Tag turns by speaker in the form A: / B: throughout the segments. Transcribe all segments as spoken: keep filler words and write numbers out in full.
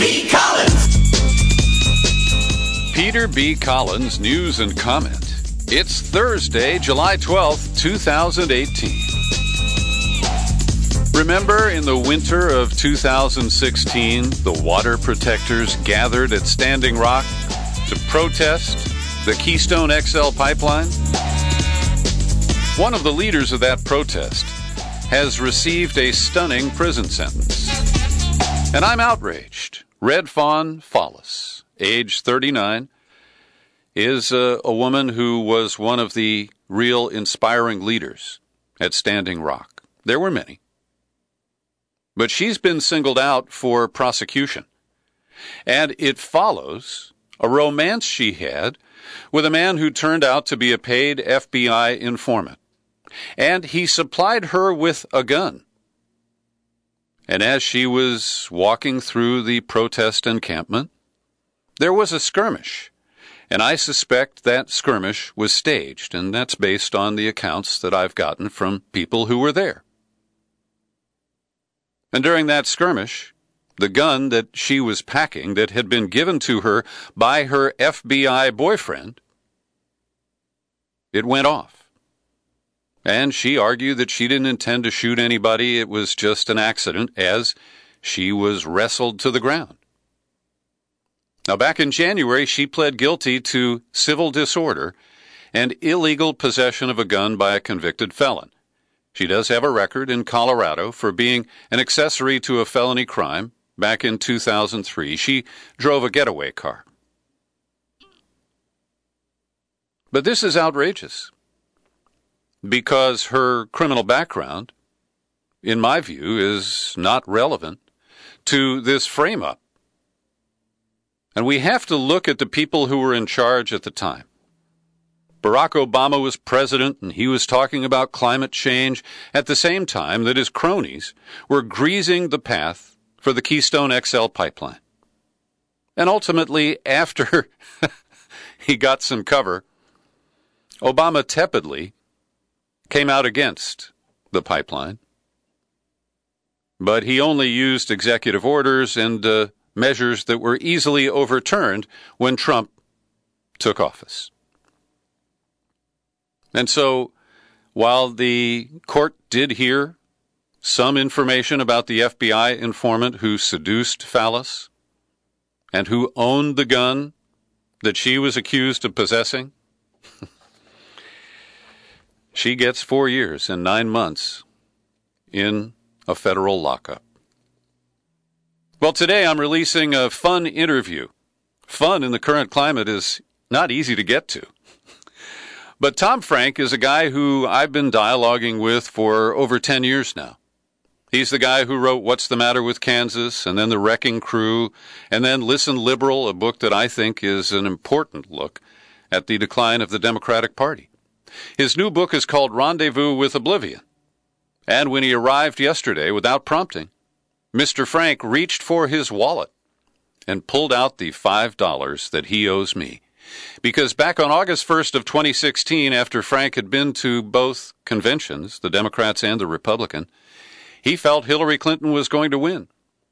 A: B. Collins.
B: Peter B. Collins, News and Comment. It's Thursday, July twelfth, twenty eighteen. Remember in the winter of two thousand sixteen, the water protectors gathered at Standing Rock to protest the Keystone X L pipeline? One of the leaders of that protest has received a stunning prison sentence. And I'm outraged. Red Fawn Follis, age thirty-nine, is a, a woman who was one of the real inspiring leaders at Standing Rock. There were many. But she's been singled out for prosecution. And it follows a romance she had with a man who turned out to be a paid F B I informant. And he supplied her with a gun. And as she was walking through the protest encampment, there was a skirmish. And I suspect that skirmish was staged, and that's based on the accounts that I've gotten from people who were there. And during that skirmish, the gun that she was packing that had been given to her by her F B I boyfriend, it went off. And she argued that she didn't intend to shoot anybody. It was just an accident as she was wrestled to the ground. Now, back in January, she pled guilty to civil disorder and illegal possession of a gun by a convicted felon. She does have a record in Colorado for being an accessory to a felony crime. Back in two thousand three, she drove a getaway car. But this is outrageous because her criminal background, in my view, is not relevant to this frame-up. And we have to look at the people who were in charge at the time. Barack Obama was president, and he was talking about climate change at the same time that his cronies were greasing the path for the Keystone X L pipeline. And ultimately, after he got some cover, Obama tepidly came out against the pipeline. But he only used executive orders and uh, measures that were easily overturned when Trump took office. And so, while the court did hear some information about the F B I informant who seduced Fallis and who owned the gun that she was accused of possessing, she gets four years and nine months in a federal lockup. Well, today I'm releasing a fun interview. Fun in the current climate is not easy to get to. But Tom Frank is a guy who I've been dialoguing with for over ten years now. He's the guy who wrote What's the Matter with Kansas, and then The Wrecking Crew, and then Listen Liberal, a book that I think is an important look at the decline of the Democratic Party. His new book is called Rendezvous with Oblivion. And when he arrived yesterday, without prompting, Mister Frank reached for his wallet and pulled out the five dollars that he owes me. Because back on August first of twenty sixteen, after Frank had been to both conventions, the Democrats and the Republican, he felt Hillary Clinton was going to win.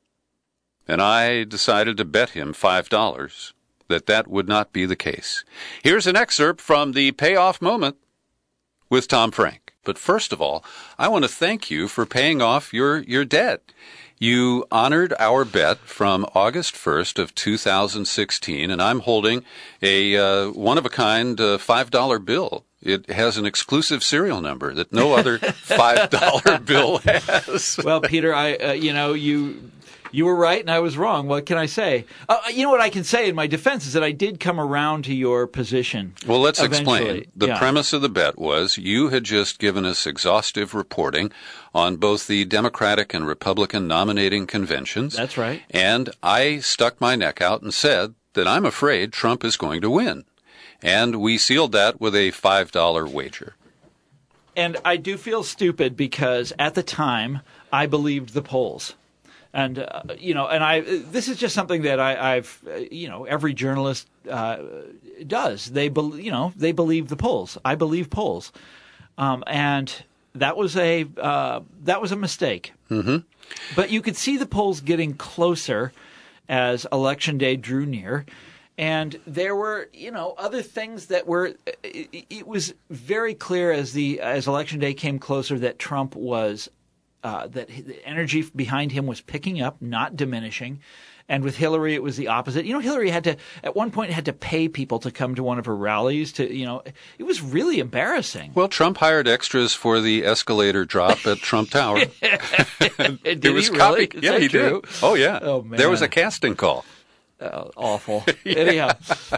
B: And I decided to bet him five dollars that that would not be the case. Here's an excerpt from the payoff moment with Tom Frank. But first of all, I want to thank you for paying off your, your debt. You honored our bet from August first of two thousand sixteen, and I'm holding a uh, one-of-a-kind uh, five dollar bill. It has an exclusive serial number that no other five dollar bill has.
C: Well, Peter, I uh, you know, you you were right and I was wrong. What can I say? Uh, you know what I can say in my defense is that I did come around to your position.
B: Well, let's
C: eventually.
B: explain. The
C: yeah.
B: premise of the bet was you had just given us exhaustive reporting on both the Democratic and Republican nominating conventions.
C: That's right.
B: And I stuck my neck out and said that I'm afraid Trump is going to win. And we sealed that with a five dollar wager.
C: And I do feel stupid because at the time I believed the polls. And, uh, you know, and I, this is just something that I, I've, uh, you know, every journalist uh, does. They, be, you know, they believe the polls. I believe polls. Um, and that was a, uh, that was a mistake.
B: Mm-hmm.
C: But you could see the polls getting closer as Election Day drew near. And there were, you know, other things that were. It, it was very clear as the as Election Day came closer that Trump was uh, that the energy behind him was picking up, not diminishing. And with Hillary, it was the opposite. You know, Hillary had to at one point had to pay people to come to one of her rallies. To you know, it was really embarrassing.
B: Well, Trump hired extras for the escalator drop at Trump Tower.
C: Did
B: it was
C: he
B: copied.
C: really?
B: Yeah, he
C: true?
B: did. Oh yeah.
C: Oh man,
B: there was a casting call.
C: Uh, awful. Anyhow,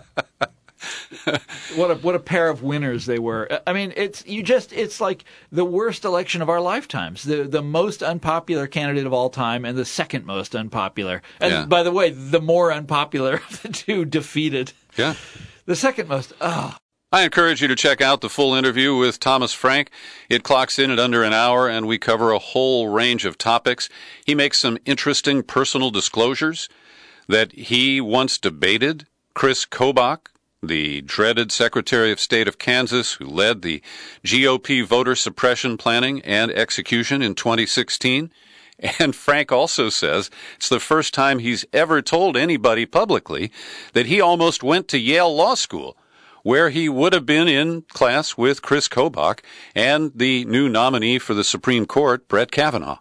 C: what a what a pair of winners they were. I mean, it's you just it's like the worst election of our lifetimes. The the most unpopular candidate of all time and the second most unpopular. And
B: yeah.
C: by the way, the more unpopular of the two defeated.
B: Yeah.
C: The second most. Oh.
B: I encourage you to check out the full interview with Thomas Frank. It clocks in at under an hour, and we cover a whole range of topics. He makes some interesting personal disclosures that he once debated Chris Kobach, the dreaded Secretary of State of Kansas who led the G O P voter suppression planning and execution in twenty sixteen. And Frank also says it's the first time he's ever told anybody publicly that he almost went to Yale Law School, where he would have been in class with Chris Kobach and the new nominee for the Supreme Court, Brett Kavanaugh.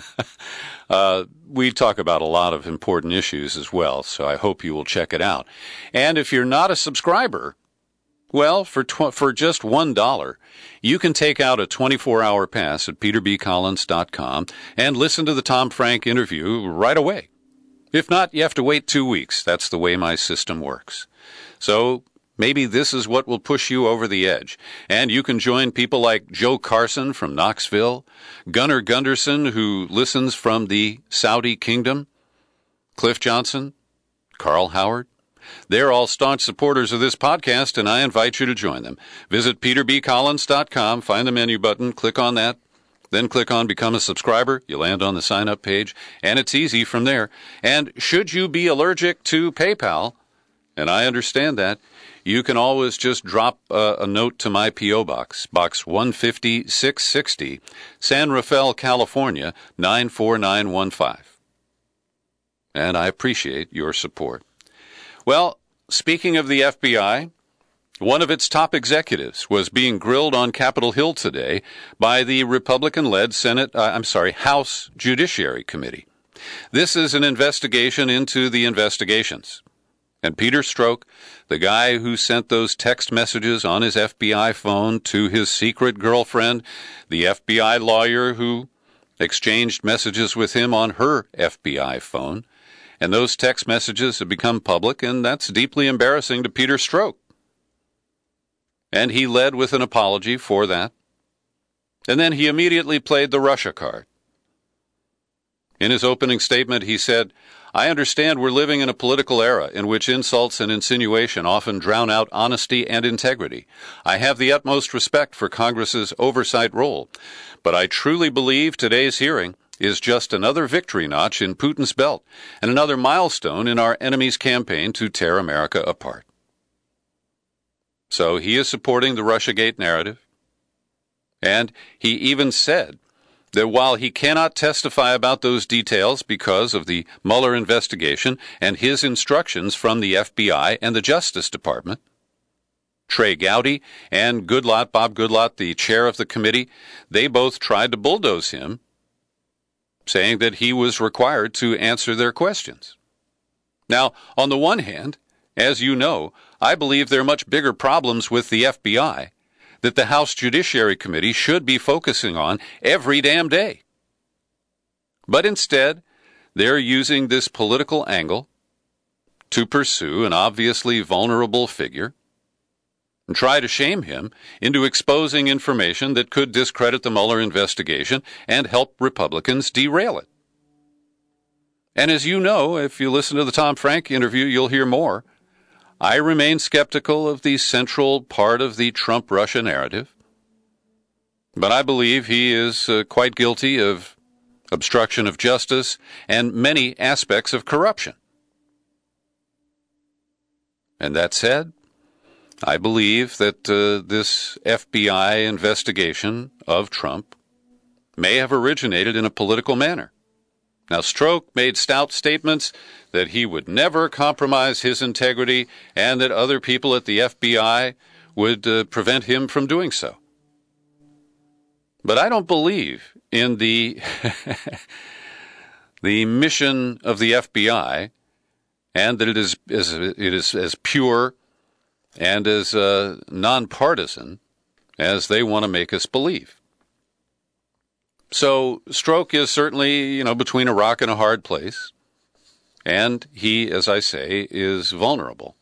B: Uh, we talk about a lot of important issues as well, so I hope you will check it out. And if you're not a subscriber, well, for tw- for just one dollar, you can take out a twenty-four hour pass at peter b collins dot com and listen to the Tom Frank interview right away. If not, you have to wait two weeks. That's the way my system works. So maybe this is what will push you over the edge. And you can join people like Joe Carson from Knoxville, Gunnar Gunderson, who listens from the Saudi Kingdom, Cliff Johnson, Carl Howard. They're all staunch supporters of this podcast, and I invite you to join them. Visit peter b collins dot com, find the menu button, click on that, then click on Become a Subscriber. You land on the sign-up page, and it's easy from there. And should you be allergic to PayPal, and I understand that, you can always just drop uh, a note to my P O Box, Box one fifty, six sixty, San Rafael, California, nine four nine one five. And I appreciate your support. Well, speaking of the F B I, one of its top executives was being grilled on Capitol Hill today by the Republican-led Senate, uh, I'm sorry, House Judiciary Committee. This is an investigation into the investigations. And Peter Strzok, the guy who sent those text messages on his F B I phone to his secret girlfriend, the F B I lawyer who exchanged messages with him on her F B I phone, and those text messages have become public, and that's deeply embarrassing to Peter Strzok. And he led with an apology for that. And then he immediately played the Russia card. In his opening statement, he said, I understand we're living in a political era in which insults and insinuation often drown out honesty and integrity. I have the utmost respect for Congress's oversight role, but I truly believe today's hearing is just another victory notch in Putin's belt and another milestone in our enemy's campaign to tear America apart. So he is supporting the Russiagate narrative, and he even said that while he cannot testify about those details because of the Mueller investigation and his instructions from the F B I and the Justice Department, Trey Gowdy and Goodlatte, Bob Goodlatte, the chair of the committee, they both tried to bulldoze him, saying that he was required to answer their questions. Now, on the one hand, as you know, I believe there are much bigger problems with the F B I that the House Judiciary Committee should be focusing on every damn day. But instead, they're using this political angle to pursue an obviously vulnerable figure and try to shame him into exposing information that could discredit the Mueller investigation and help Republicans derail it. And as you know, if you listen to the Tom Frank interview, you'll hear more. I remain skeptical of the central part of the Trump-Russia narrative, but I believe he is uh, quite guilty of obstruction of justice and many aspects of corruption. And that said, I believe that uh, this F B I investigation of Trump may have originated in a political manner, Now, Strzok made stout statements that he would never compromise his integrity and that other people at the F B I would uh, prevent him from doing so. But I don't believe in the the mission of the F B I and that it is, is it is as pure and as uh, nonpartisan as they want to make us believe. So Strzok is certainly, you know, between a rock and a hard place, and he, as I say, is vulnerable.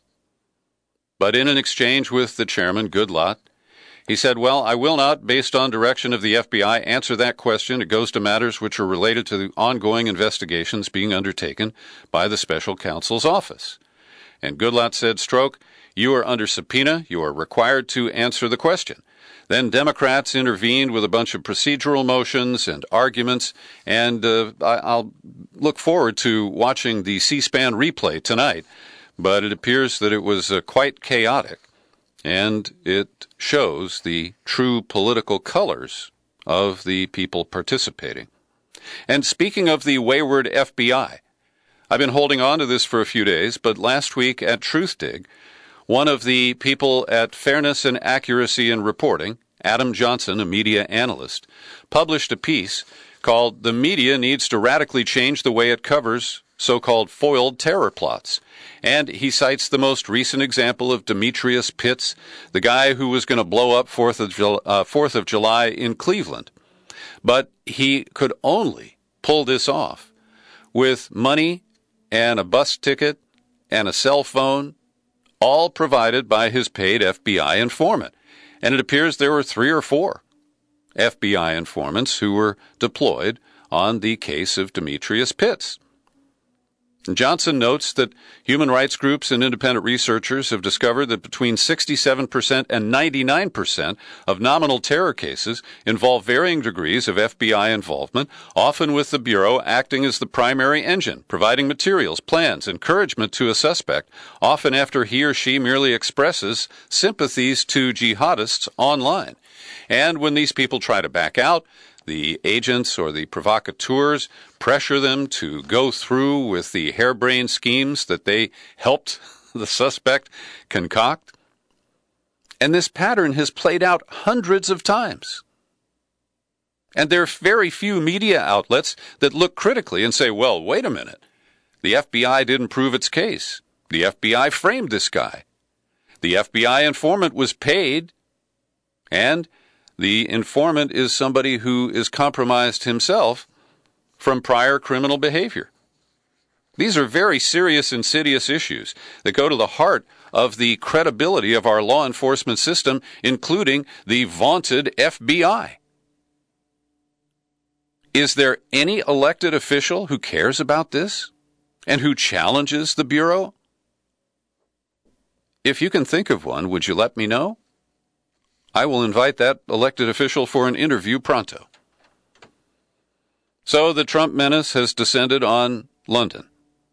B: But in an exchange with the chairman, Goodlatte, he said, well, I will not, based on direction of the F B I, answer that question. It goes to matters which are related to the ongoing investigations being undertaken by the special counsel's office. And Goodlatte said, Strzok, you are under subpoena. You are required to answer the question. Then Democrats intervened with a bunch of procedural motions and arguments, and uh, I'll look forward to watching the C-SPAN replay tonight, but it appears that it was uh, quite chaotic, and it shows the true political colors of the people participating. And speaking of the wayward F B I, I've been holding on to this for a few days, but last week at Truthdig, one of the people at Fairness and Accuracy in Reporting, Adam Johnson, a media analyst, published a piece called The Media Needs to Radically Change the Way It Covers So-Called Foiled Terror Plots. And he cites the most recent example of Demetrius Pitts, the guy who was going to blow up fourth of, uh, fourth of July in Cleveland. But he could only pull this off with money and a bus ticket and a cell phone, all provided by his paid F B I informant. And it appears there were three or four F B I informants who were deployed on the case of Demetrius Pitts. Johnson notes that human rights groups and independent researchers have discovered that between sixty-seven percent and ninety-nine percent of nominal terror cases involve varying degrees of F B I involvement, often with the Bureau acting as the primary engine, providing materials, plans, encouragement to a suspect, often after he or she merely expresses sympathies to jihadists online. And when these people try to back out, the agents or the provocateurs pressure them to go through with the harebrained schemes that they helped the suspect concoct. And this pattern has played out hundreds of times. And there are very few media outlets that look critically and say, well, wait a minute. The F B I didn't prove its case. The F B I framed this guy. The F B I informant was paid, and the informant is somebody who is compromised himself from prior criminal behavior. These are very serious, insidious issues that go to the heart of the credibility of our law enforcement system, including the vaunted F B I. Is there any elected official who cares about this and who challenges the Bureau? If you can think of one, would you let me know? I will invite that elected official for an interview pronto. So the Trump menace has descended on London.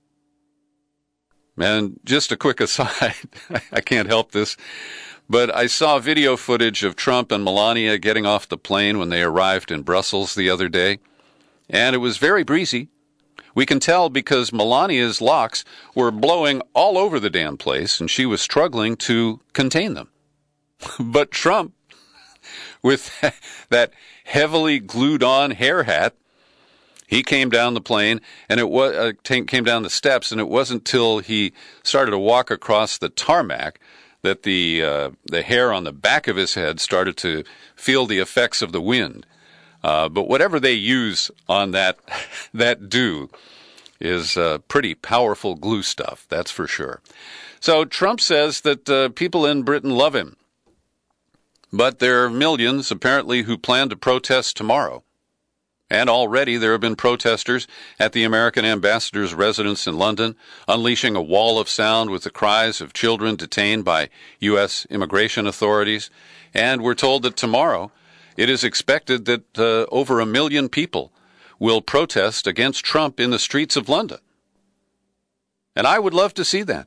B: And just a quick aside, I can't help this, but I saw video footage of Trump and Melania getting off the plane when they arrived in Brussels the other day, and it was very breezy. We can tell because Melania's locks were blowing all over the damn place, and she was struggling to contain them. But Trump, with that heavily glued-on hair hat, he came down the plane, and it was uh, came down the steps, and it wasn't till he started to walk across the tarmac that the uh, the hair on the back of his head started to feel the effects of the wind. Uh, but whatever they use on that that dew is uh, pretty powerful glue stuff, that's for sure. So Trump says that uh, people in Britain love him. But there are millions, apparently, who plan to protest tomorrow. And already there have been protesters at the American ambassador's residence in London, unleashing a wall of sound with the cries of children detained by U S immigration authorities. And we're told that tomorrow it is expected that uh, over a million people will protest against Trump in the streets of London. And I would love to see that.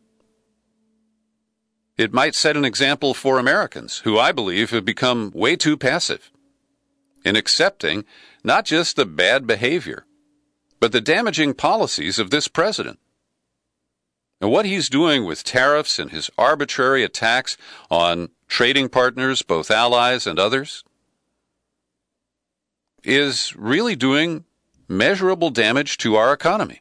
B: It might set an example for Americans, who I believe have become way too passive in accepting not just the bad behavior, but the damaging policies of this president. And what he's doing with tariffs and his arbitrary attacks on trading partners, both allies and others, is really doing measurable damage to our economy.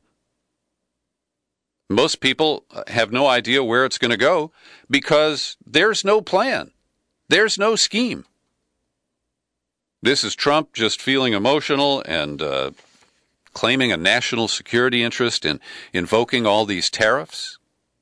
B: Most people have no idea where it's going to go because there's no plan. There's no scheme. This is Trump just feeling emotional and uh, claiming a national security interest in invoking all these tariffs.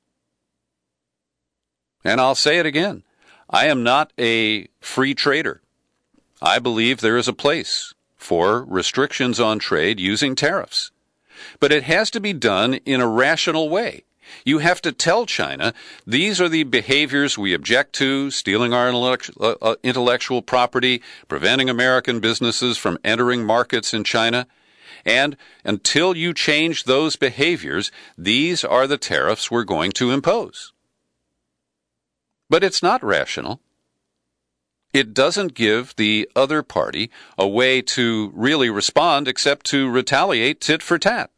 B: And I'll say it again. I am not a free trader. I believe there is a place for restrictions on trade using tariffs. But it has to be done in a rational way. You have to tell China, these are the behaviors we object to, stealing our intellectual property, preventing American businesses from entering markets in China. And until you change those behaviors, these are the tariffs we're going to impose. But it's not rational. It doesn't give the other party a way to really respond except to retaliate tit for tat.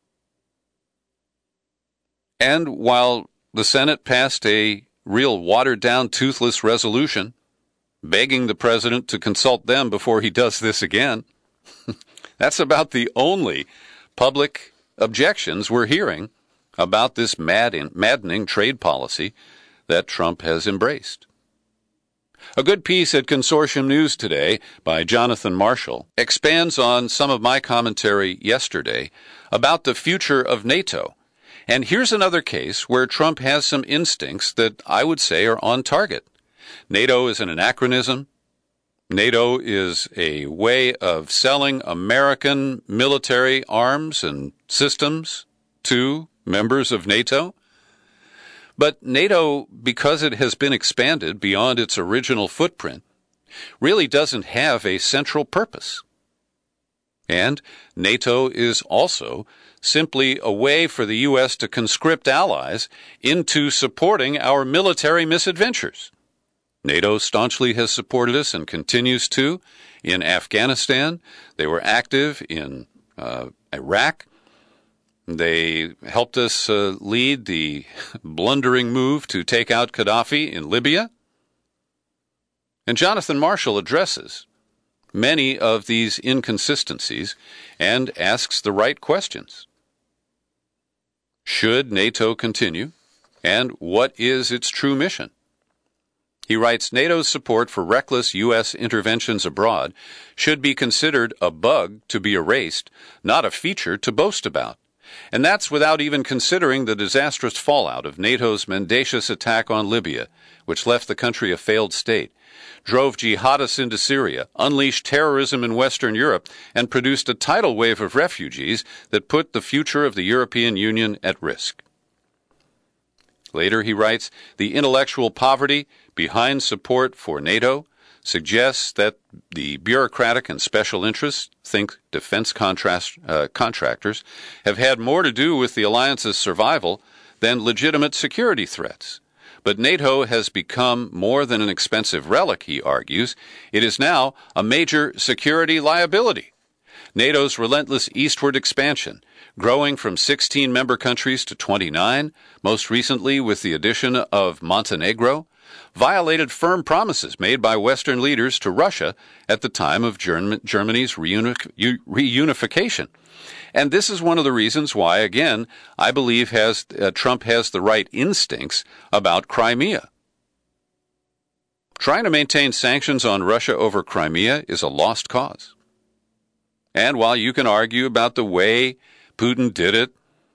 B: And while the Senate passed a real watered-down, toothless resolution begging the president to consult them before he does this again, that's about the only public objections we're hearing about this mad maddening trade policy that Trump has embraced. A good piece at Consortium News today by Jonathan Marshall expands on some of my commentary yesterday about the future of NATO. And here's another case where Trump has some instincts that I would say are on target. NATO is an anachronism. NATO is a way of selling American military arms and systems to members of NATO. But NATO, because it has been expanded beyond its original footprint, really doesn't have a central purpose. And NATO is also simply a way for the U S to conscript allies into supporting our military misadventures. NATO staunchly has supported us and continues to in Afghanistan. They were active in uh, Iraq. They helped us uh, lead the blundering move to take out Gaddafi in Libya. And Jonathan Marshall addresses many of these inconsistencies and asks the right questions. Should NATO continue? And what is its true mission? He writes, NATO's support for reckless U S interventions abroad should be considered a bug to be erased, not a feature to boast about. And that's without even considering the disastrous fallout of NATO's mendacious attack on Libya, which left the country a failed state, drove jihadists into Syria, unleashed terrorism in Western Europe, and produced a tidal wave of refugees that put the future of the European Union at risk. Later, he writes, the intellectual poverty behind support for NATO suggests that the bureaucratic and special interests, think defense contrast, uh, contractors, have had more to do with the alliance's survival than legitimate security threats. But NATO has become more than an expensive relic, he argues. It is now a major security liability. NATO's relentless eastward expansion, growing from sixteen member countries to twenty-nine, most recently with the addition of Montenegro, violated firm promises made by Western leaders to Russia at the time of German, Germany's reunif- reunification. And this is one of the reasons why, again, I believe has, uh, Trump has the right instincts about Crimea. Trying to maintain sanctions on Russia over Crimea is a lost cause. And while you can argue about the way Putin did it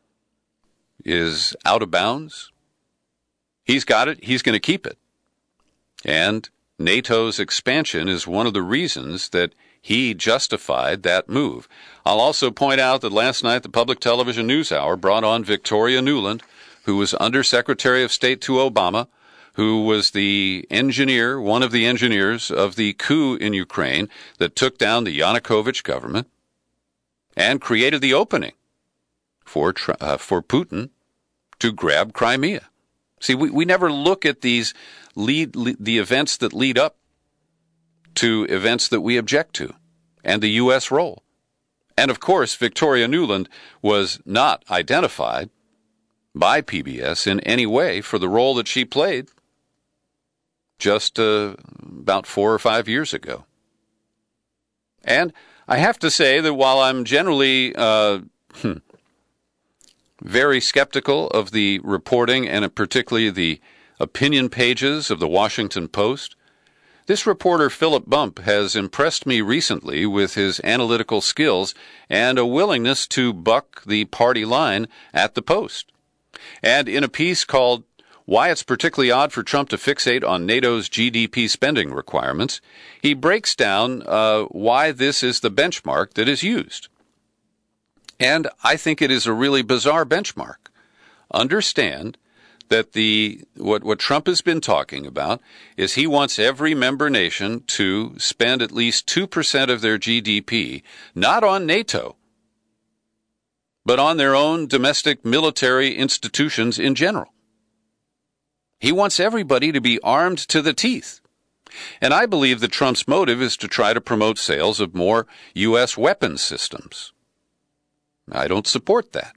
B: is out of bounds, he's got it, he's going to keep it. And NATO's expansion is one of the reasons that he justified that move. I'll also point out that last night the Public Television News Hour brought on Victoria Nuland, who was Under Secretary of State to Obama, who was the engineer, one of the engineers of the coup in Ukraine that took down the Yanukovych government and created the opening for uh, for Putin to grab Crimea. See, we, we never look at these lead, lead the events that lead up to events that we object to and the U S role. And of course, Victoria Nuland was not identified by P B S in any way for the role that she played just uh, about four or five years ago. And I have to say that while I'm generally uh, hmm, very skeptical of the reporting and particularly the opinion pages of the Washington Post, this reporter, Philip Bump, has impressed me recently with his analytical skills and a willingness to buck the party line at the Post. And in a piece called Why It's Particularly Odd for Trump to Fixate on NATO's G D P Spending Requirements, he breaks down uh, why this is the benchmark that is used. And I think it is a really bizarre benchmark. Understand that the what, what Trump has been talking about is he wants every member nation to spend at least two percent of their G D P, not on NATO, but on their own domestic military institutions in general. He wants everybody to be armed to the teeth. And I believe that Trump's motive is to try to promote sales of more U S weapons systems. I don't support that.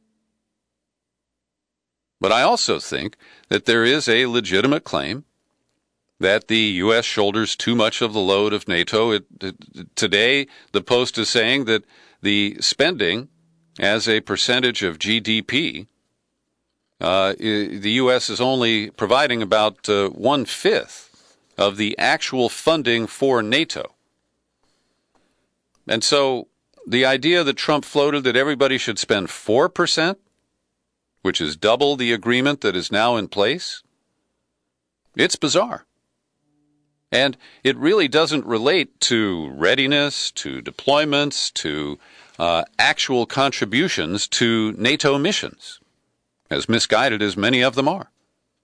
B: But I also think that there is a legitimate claim that the U S shoulders too much of the load of NATO. It, it, today, the Post is saying that the spending as a percentage of G D P, uh, the U S is only providing about uh, one-fifth of the actual funding for NATO. And so the idea that Trump floated that everybody should spend four percent, which is double the agreement that is now in place, it's bizarre. And it really doesn't relate to readiness, to deployments, to uh, actual contributions to NATO missions, as misguided as many of them are.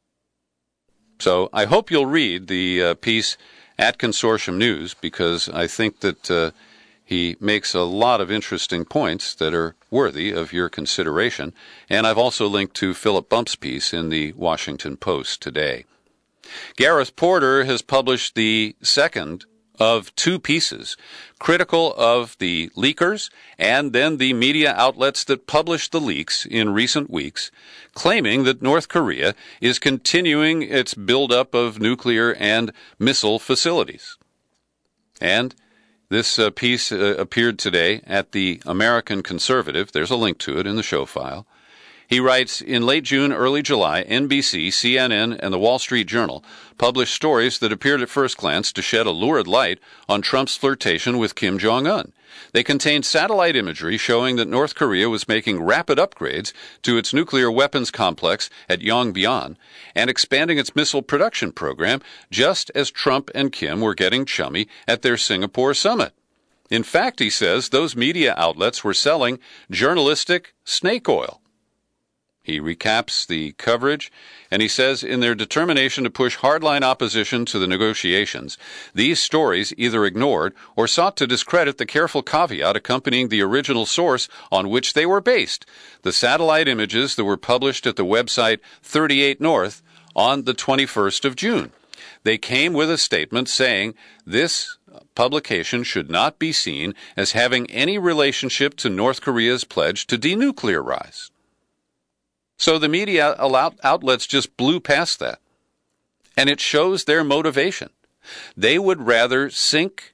B: So I hope you'll read the uh, piece at Consortium News, because I think that uh, he makes a lot of interesting points that are worthy of your consideration. And I've also linked to Philip Bump's piece in the Washington Post today. Gareth Porter has published the second of two pieces, critical of the leakers and then the media outlets that published the leaks in recent weeks, claiming that North Korea is continuing its buildup of nuclear and missile facilities. And this uh, piece uh, appeared today at the American Conservative. There's a link to it in the show file. He writes, in late June, early July, N B C, C N N, and the Wall Street Journal published stories that appeared at first glance to shed a lurid light on Trump's flirtation with Kim Jong-un. They contained satellite imagery showing that North Korea was making rapid upgrades to its nuclear weapons complex at Yongbyon and expanding its missile production program just as Trump and Kim were getting chummy at their Singapore summit. In fact, he says, those media outlets were selling journalistic snake oil. He recaps the coverage, and he says, in their determination to push hardline opposition to the negotiations, these stories either ignored or sought to discredit the careful caveat accompanying the original source on which they were based, the satellite images that were published at the website thirty-eight North on the twenty-first of June. They came with a statement saying this publication should not be seen as having any relationship to North Korea's pledge to denuclearize. So the media outlets just blew past that. And it shows their motivation. They would rather sink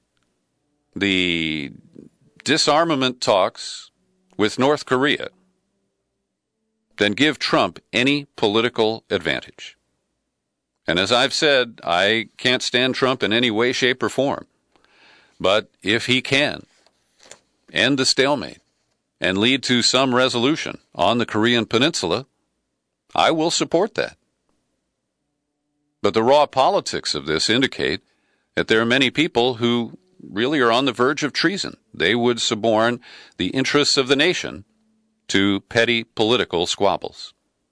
B: the disarmament talks with North Korea than give Trump any political advantage. And as I've said, I can't stand Trump in any way, shape, or form. But if he can end the stalemate and lead to some resolution on the Korean Peninsula, I will support that. But the raw politics of this indicate that there are many people who really are on the verge of treason. They would suborn the interests of the nation to petty political squabbles.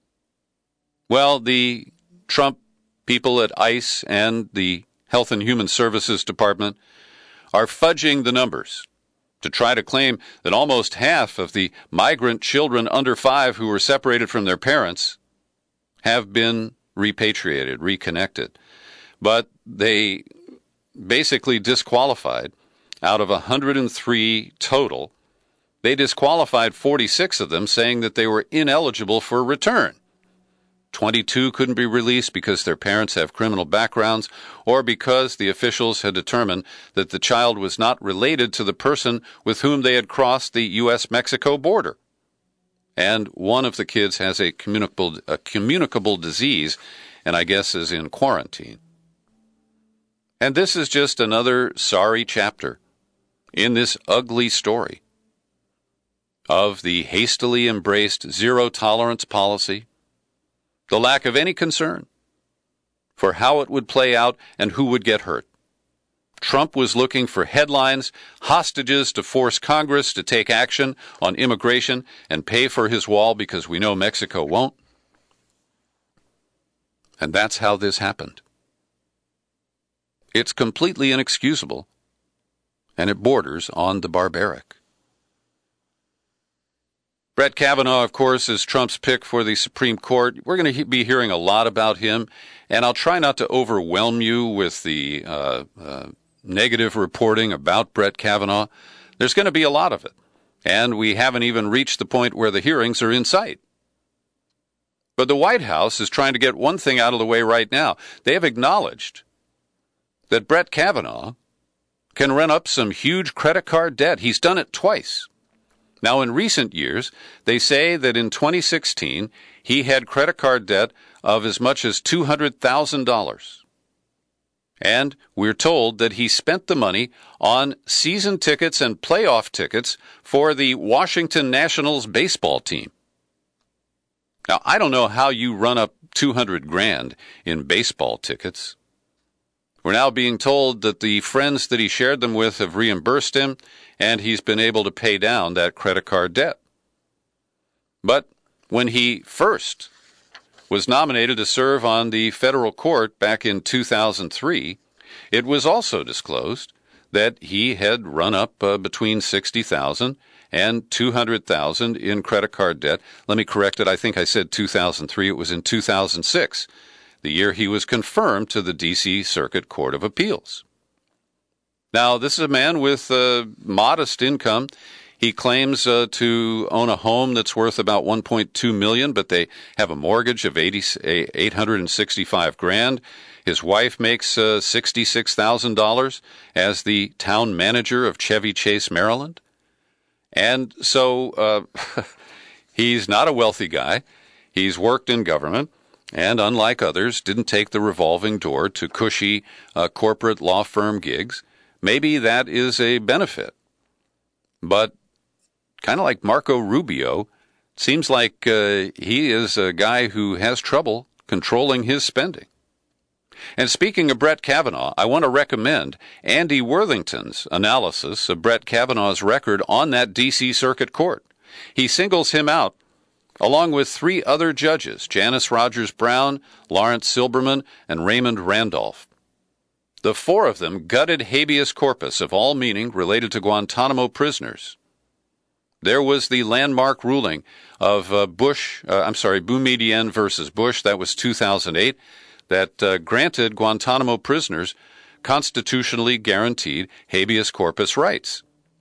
B: Well, the Trump people at ICE and the Health and Human Services Department are fudging the numbers to try to claim that almost half of the migrant children under five who were separated from their parents have been repatriated, reconnected. But they basically disqualified, out of one hundred three total, They disqualified forty-six of them, saying that they were ineligible for return. twenty-two couldn't be released because their parents have criminal backgrounds or because the officials had determined that the child was not related to the person with whom they had crossed the U S Mexico border. And one of the kids has a communicable, a communicable disease and I guess is in quarantine. And this is just another sorry chapter in this ugly story of the hastily embraced zero-tolerance policy, the lack of any concern for how it would play out and who would get hurt. Trump was looking for headlines, hostages to force Congress to take action on immigration and pay for his wall because we know Mexico won't. And that's how this happened. It's completely inexcusable, and it borders on the barbaric. Brett Kavanaugh, of course, is Trump's pick for the Supreme Court. We're going to be hearing a lot about him, and I'll try not to overwhelm you with the uh, uh, negative reporting about Brett Kavanaugh. There's going to be a lot of it, and we haven't even reached the point where the hearings are in sight. But the White House is trying to get one thing out of the way right now. They have acknowledged that Brett Kavanaugh can run up some huge credit card debt. He's done it twice. Now, in recent years, they say that in twenty sixteen, he had credit card debt of as much as two hundred thousand dollars. And we're told that he spent the money on season tickets and playoff tickets for the Washington Nationals baseball team. Now, I don't know how you run up two hundred grand in baseball tickets. We're now being told that the friends that he shared them with have reimbursed him, and he's been able to pay down that credit card debt. But when he first was nominated to serve on the federal court back in two thousand three, it was also disclosed that he had run up uh, between sixty thousand dollars and two hundred thousand dollars in credit card debt. Let me correct it. I think I said two thousand three. It was in two thousand six, the year he was confirmed to the D C Circuit Court of Appeals. Now, this is a man with a modest income. He claims uh, to own a home that's worth about one point two million dollars, but they have a mortgage of eight hundred sixty-five grand. His wife makes uh, sixty-six thousand dollars as the town manager of Chevy Chase, Maryland. And so uh, he's not a wealthy guy. He's worked in government, and unlike others, didn't take the revolving door to cushy uh, corporate law firm gigs. Maybe that is a benefit. But kind of like Marco Rubio, seems like uh, he is a guy who has trouble controlling his spending. And speaking of Brett Kavanaugh, I want to recommend Andy Worthington's analysis of Brett Kavanaugh's record on that D C Circuit Court. He singles him out, along with three other judges, Janice Rogers Brown, Lawrence Silberman, and Raymond Randolph. The four of them gutted habeas corpus of all meaning related to Guantanamo prisoners. There was the landmark ruling of uh, Bush, uh, I'm sorry, Boumediene versus Bush, that was two thousand eight, that uh, granted Guantanamo prisoners constitutionally guaranteed habeas corpus rights.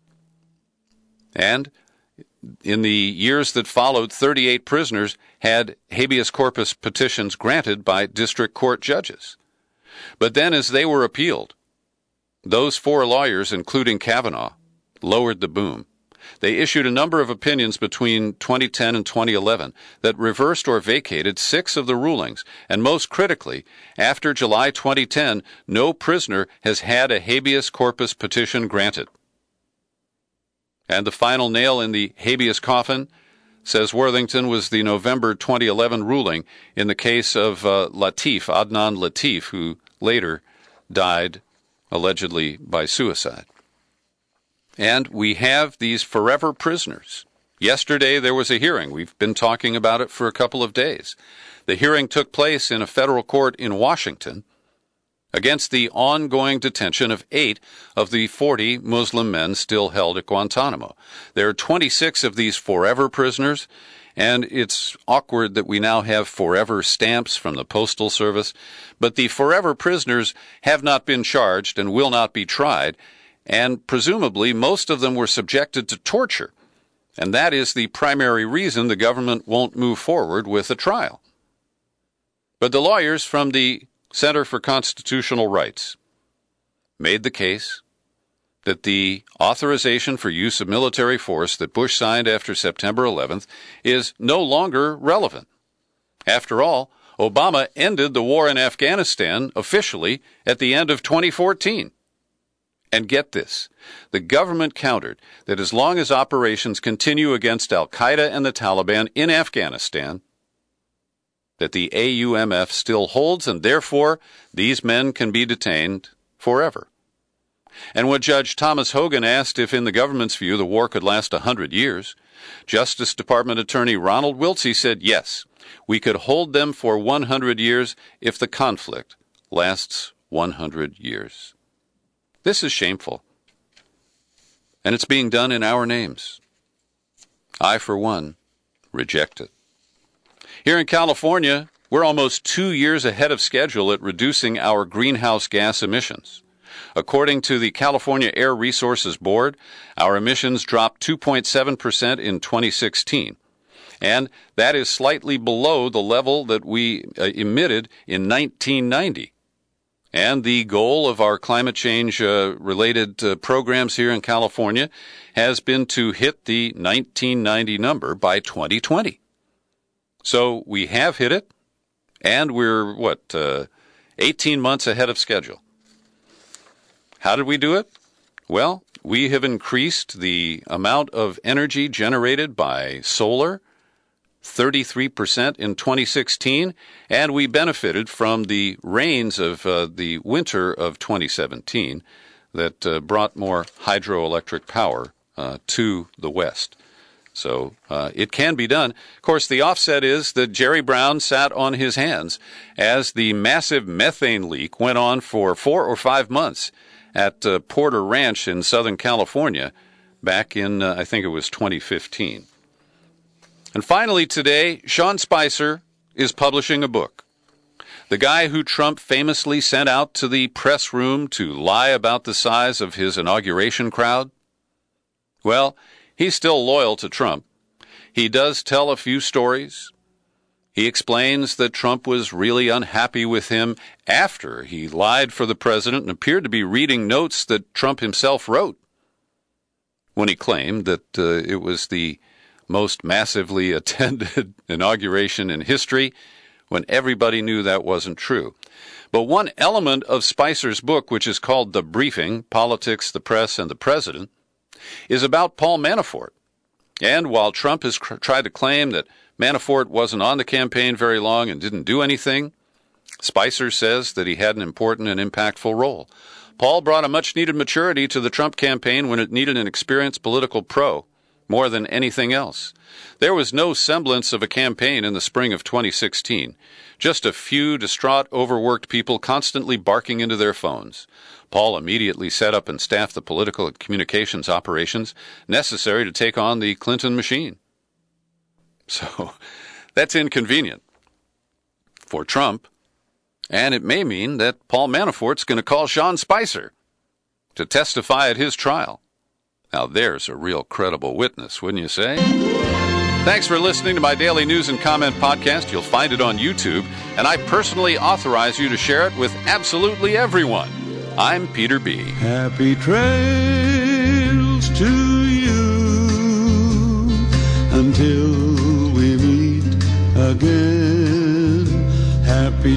B: And in the years that followed, thirty-eight prisoners had habeas corpus petitions granted by district court judges. But then as they were appealed, those four lawyers, including Kavanaugh, lowered the boom. They issued a number of opinions between twenty ten and twenty eleven that reversed or vacated six of the rulings, and most critically, after July twenty ten, no prisoner has had a habeas corpus petition granted. And the final nail in the habeas coffin, says Worthington, was the November twenty eleven ruling in the case of uh, Latif, Adnan Latif, who later died allegedly by suicide. And we have these forever prisoners. Yesterday there was a hearing. We've been talking about it for a couple of days. The hearing took place in a federal court in Washington against the ongoing detention of eight of the forty Muslim men still held at Guantanamo. There are twenty-six of these forever prisoners, and it's awkward that we now have forever stamps from the Postal Service, but the forever prisoners have not been charged and will not be tried, and presumably most of them were subjected to torture And that is the primary reason the government won't move forward with a trial. But the lawyers from the Center for Constitutional Rights made the case that the authorization for use of military force that Bush signed after September eleventh is no longer relevant. After all, Obama ended the war in Afghanistan officially at the end of twenty fourteen. And get this, the government countered that as long as operations continue against al-Qaeda and the Taliban in Afghanistan, that the A U M F still holds, and therefore these men can be detained forever. And when Judge Thomas Hogan asked if in the government's view the war could last one hundred years, Justice Department Attorney Ronald Wiltsey said yes, we could hold them for one hundred years if the conflict lasts one hundred years. This is shameful, and it's being done in our names. I, for one, reject it. Here in California, we're almost two years ahead of schedule at reducing our greenhouse gas emissions. According to the California Air Resources Board, our emissions dropped two point seven percent in twenty sixteen, and that is slightly below the level that we uh, emitted in nineteen ninety. And the goal of our climate change uh, related uh, programs here in California has been to hit the nineteen ninety number by twenty twenty. So we have hit it, and we're, what, uh, eighteen months ahead of schedule. How did we do it? Well, we have increased the amount of energy generated by solar thirty-three percent in twenty sixteen, and we benefited from the rains of uh, the winter of twenty seventeen that uh, brought more hydroelectric power uh, to the West. So uh, it can be done. Of course, the offset is that Jerry Brown sat on his hands as the massive methane leak went on for four or five months at uh, Porter Ranch in Southern California back in, uh, I think it was twenty fifteen. And finally today, Sean Spicer is publishing a book. The guy who Trump famously sent out to the press room to lie about the size of his inauguration crowd. Well, he's still loyal to Trump. He does tell a few stories. He explains that Trump was really unhappy with him after he lied for the president and appeared to be reading notes that Trump himself wrote, when he claimed that uh, it was the most massively attended inauguration in history, when everybody knew that wasn't true. But one element of Spicer's book, which is called The Briefing, Politics, the Press, and the President, is about Paul Manafort. And while Trump has cr- tried to claim that Manafort wasn't on the campaign very long and didn't do anything, Spicer says that he had an important and impactful role. Paul brought a much-needed maturity to the Trump campaign when it needed an experienced political pro more than anything else. There was no semblance of a campaign in the spring of twenty sixteen. Just a few distraught, overworked people constantly barking into their phones. Paul immediately set up and staffed the political and communications operations necessary to take on the Clinton machine. So, that's inconvenient for Trump, and it may mean that Paul Manafort's going to call Sean Spicer to testify at his trial. Now, there's a real credible witness, wouldn't you say? Thanks for listening to my daily news and comment podcast. You'll find it on YouTube, and I personally authorize you to share it with absolutely everyone. I'm Peter B.
A: Happy trails to you until we meet again. Happy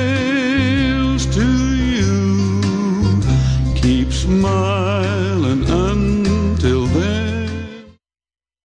A: trails to you. Keep smiling.